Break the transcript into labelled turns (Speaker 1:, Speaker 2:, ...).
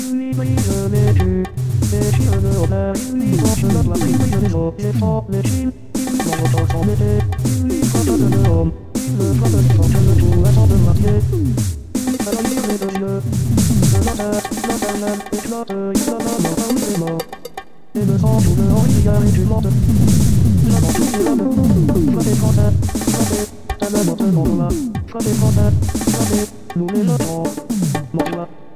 Speaker 1: il n'oublie jamais tu. Les chiens de Robert, il lui penche la poitrine des autres, il sent les chines, il l'entend s'en mêler, il lui frappe de l'homme, il le frappe de son cœur, tout attend de marquer. Alors il met deux yeux, le matin, la banane éclate, il a la main comme ses morts. Et le sang tout dehors, il y a et tu montes. J'avance tout les lames, frappez français, frappez, ta main monte mon doigt, frappez français, frappez, nous les attends, mon doigt.